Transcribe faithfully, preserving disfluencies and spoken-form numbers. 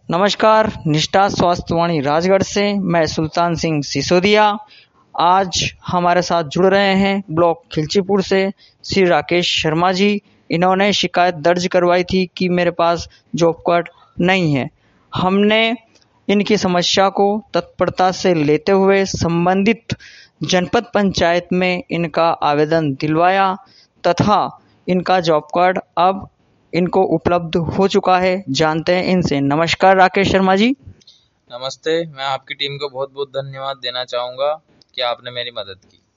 नमस्कार, निष्ठा स्वास्थ्यवाणी राजगढ़ से मैं सुल्तान सिंह सिसोदिया। आज हमारे साथ जुड़ रहे हैं ब्लॉक खिलचीपुर से श्री राकेश शर्मा जी। इन्होंने शिकायत दर्ज करवाई थी कि मेरे पास जॉब कार्ड नहीं है। हमने इनकी समस्या को तत्परता से लेते हुए संबंधित जनपद पंचायत में इनका आवेदन दिलवाया तथा इनका जॉब कार्ड अब इनको उपलब्ध हो चुका है। जानते हैं इनसे। नमस्कार राकेश शर्मा जी। नमस्ते। मैं आपकी टीम को बहुत बहुत धन्यवाद देना चाहूँगा कि आपने मेरी मदद की।